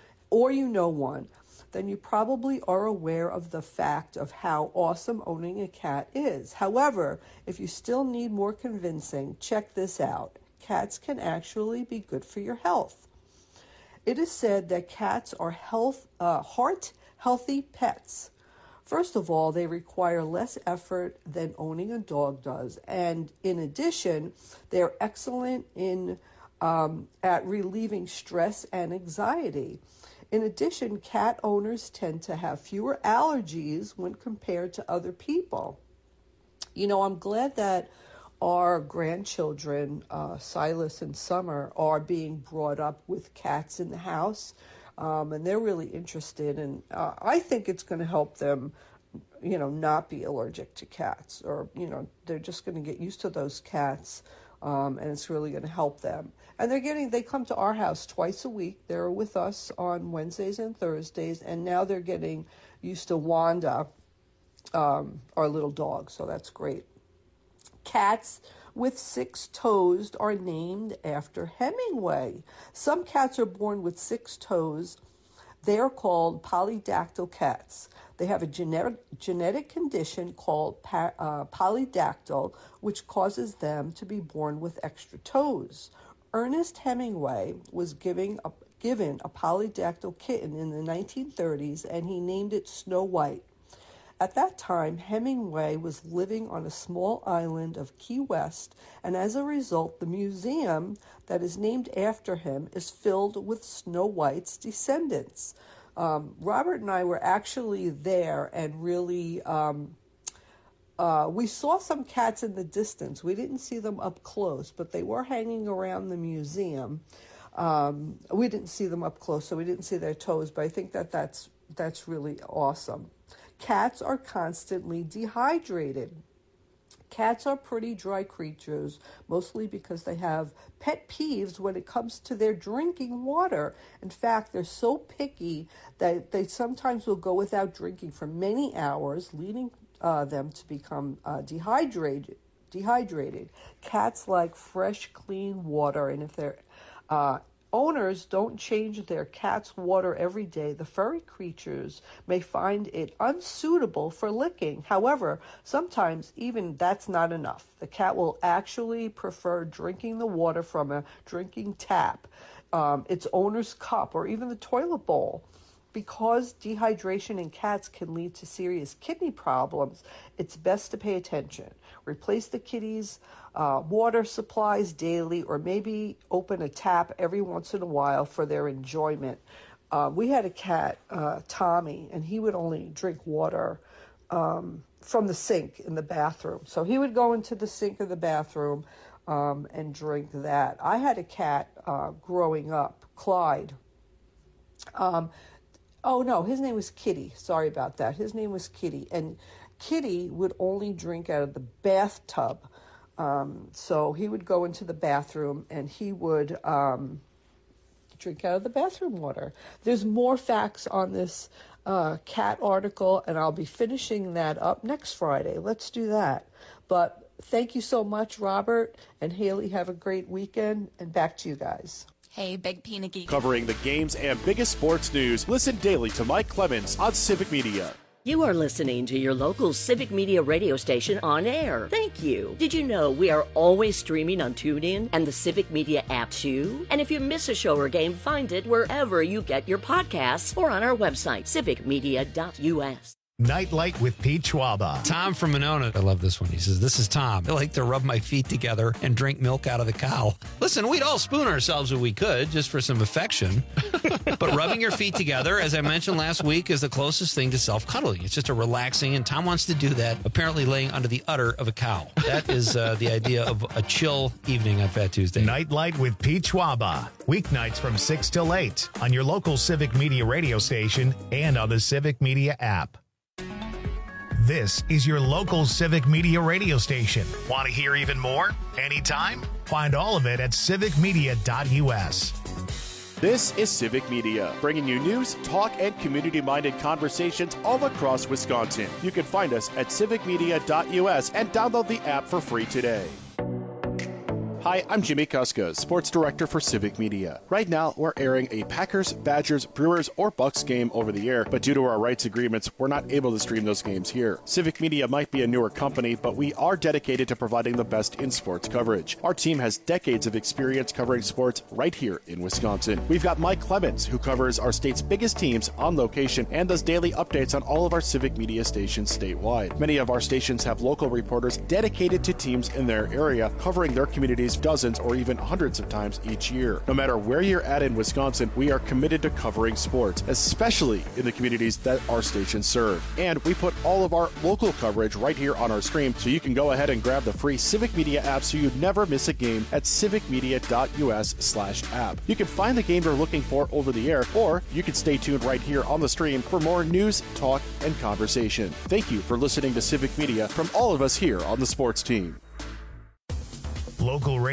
then you probably are aware of the fact of how awesome owning a cat is. However, if you still need more convincing, check this out. Cats can actually be good for your health. It is said that cats are heart-healthy pets. First of all, they require less effort than owning a dog does. And in addition, they're excellent at relieving stress and anxiety. In addition, cat owners tend to have fewer allergies when compared to other people. You know, I'm glad that our grandchildren, Silas and Summer, are being brought up with cats in the house. And they're really interested, and I think it's going to help them, not be allergic to cats, or, they're just going to get used to those cats, and it's really going to help them. And they come to our house twice a week. They're with us on Wednesdays and Thursdays, and now they're getting used to Wanda, our little dog, so that's great. Cats with 6 toes are named after Hemingway. Some cats are born with 6 toes. They are called polydactyl cats. They have a genetic condition called polydactyl, which causes them to be born with extra toes. Ernest Hemingway was given a polydactyl kitten in the 1930s, and he named it Snow White. At that time, Hemingway was living on a small island of Key West, and as a result, the museum that is named after him is filled with Snow White's descendants. Robert and I were actually there and really, we saw some cats in the distance. We didn't see them up close, but they were hanging around the museum. We didn't see them up close, so we didn't see their toes, but I think that's really awesome. Cats are constantly dehydrated. Cats are pretty dry creatures, mostly because they have pet peeves when it comes to their drinking water. In fact, they're so picky that they sometimes will go without drinking for many hours, leading them to become dehydrated. Cats like fresh, clean water, and if their owners don't change their cat's water every day, the furry creatures may find it unsuitable for licking. However, sometimes even that's not enough. The cat will actually prefer drinking the water from a drinking tap, its owner's cup, or even the toilet bowl. Because dehydration in cats can lead to serious kidney problems, it's best to pay attention. Replace the kitty's water supplies daily, or maybe open a tap every once in a while for their enjoyment. We had a cat, Tommy, and he would only drink water from the sink in the bathroom. So he would go into the sink of the bathroom, and drink that. I had a cat growing up, Clyde. Oh, no, his name was Kitty. Sorry about that. His name was Kitty. And Kitty would only drink out of the bathtub. So he would go into the bathroom and he would drink out of the bathroom water. There's more facts on this cat article, and I'll be finishing that up next Friday. Let's do that. But thank you so much, Robert and Haley. Have a great weekend, and back to you guys. Hey, Big Peanut Geek. Covering the games and biggest sports news, listen daily to Mike Clemens on Civic Media. You are listening to your local Civic Media radio station on air. Thank you. Did you know we are always streaming on TuneIn and the Civic Media app too? And if you miss a show or game, find it wherever you get your podcasts or on our website, civicmedia.us. Nightlight with Pete Schwaba. Tom from Monona. I love this one. He says, "This is Tom. I like to rub my feet together and drink milk out of the cow." Listen, we'd all spoon ourselves if we could, just for some affection. But rubbing your feet together, as I mentioned last week, is the closest thing to self-cuddling. It's just a relaxing, and Tom wants to do that, apparently laying under the udder of a cow. That is the idea of a chill evening on Fat Tuesday. Nightlight with Pete Schwaba. Weeknights from 6 till 8 on your local Civic Media radio station and on the Civic Media app. This is your local Civic Media radio station. Want to hear even more? Anytime? Find all of it at civicmedia.us. This is Civic Media, bringing you news, talk, and community-minded conversations all across Wisconsin. You can find us at civicmedia.us and download the app for free today. Hi, I'm Jimmy Kuska, Sports Director for Civic Media. Right now, we're airing a Packers, Badgers, Brewers, or Bucks game over the air, but due to our rights agreements, we're not able to stream those games here. Civic Media might be a newer company, but we are dedicated to providing the best in sports coverage. Our team has decades of experience covering sports right here in Wisconsin. We've got Mike Clemens, who covers our state's biggest teams on location and does daily updates on all of our Civic Media stations statewide. Many of our stations have local reporters dedicated to teams in their area, covering their communities dozens or even hundreds of times each year. No matter where you're at in Wisconsin, we are committed to covering sports, especially in the communities that our stations serve. And we put all of our local coverage right here on our stream, so you can go ahead and grab the free Civic Media app so you never miss a game at civicmedia.us/app. You can find the game you're looking for over the air, or you can stay tuned right here on the stream for more news, talk, and conversation. Thank you for listening to Civic Media from all of us here on the sports team. Local